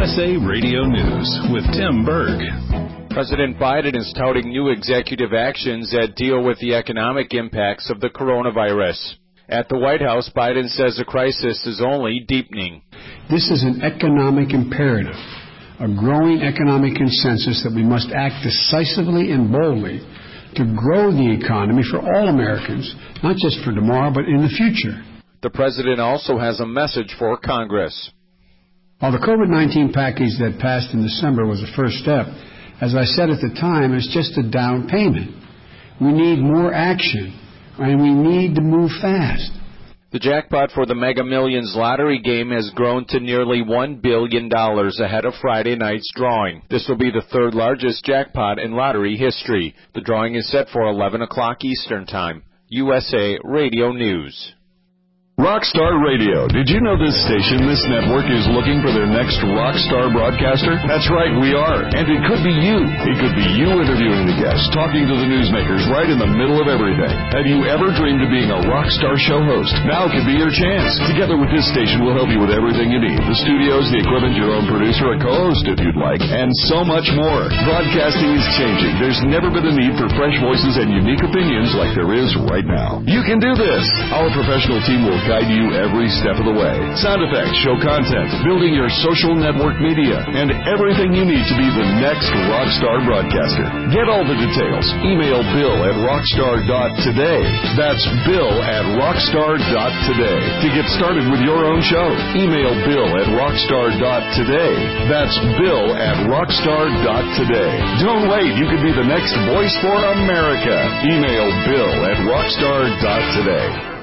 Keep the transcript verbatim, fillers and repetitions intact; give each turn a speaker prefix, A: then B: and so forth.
A: S A Radio News with Tim Berg.
B: President Biden is touting new executive actions that deal with the economic impacts of the coronavirus. At the White House, Biden says the crisis is only deepening.
C: This is an economic imperative, a growing economic consensus that we must act decisively and boldly to grow the economy for all Americans, not just for tomorrow, but in the future.
B: The president also has a message for Congress.
C: While the COVID nineteen package that passed in December was a first step, as I said at the time, it's just a down payment. We need more action, and we need to move fast.
B: The jackpot for the Mega Millions lottery game has grown to nearly one billion dollars ahead of Friday night's drawing. This will be the third largest jackpot in lottery history. The drawing is set for eleven o'clock Eastern Time. U S A Radio News.
A: Rockstar Radio. Did you know this station, this network, is looking for their next rock star broadcaster? That's right, we are. And it could be you. It could be you interviewing the guests, talking to the newsmakers right in the middle of everything. Have you ever dreamed of being a rock star show host? Now could be your chance. Together with this station, we'll help you with everything you need. The studios, the equipment, your own producer, a co-host if you'd like, and so much more. Broadcasting is changing. There's never been a need for fresh voices and unique opinions like there is right now. You can do this. Our professional team will guide you every step of the way. Sound effects, show content, building your social network media, and everything you need to be the next rockstar broadcaster. Get all the details. Email Bill at rockstar dot today. That's Bill at rockstar dot today. To get started with your own show, email Bill at rockstar dot today. That's Bill at rockstar dot today. Don't wait. You could be the next voice for America. Email Bill at rockstar dot today.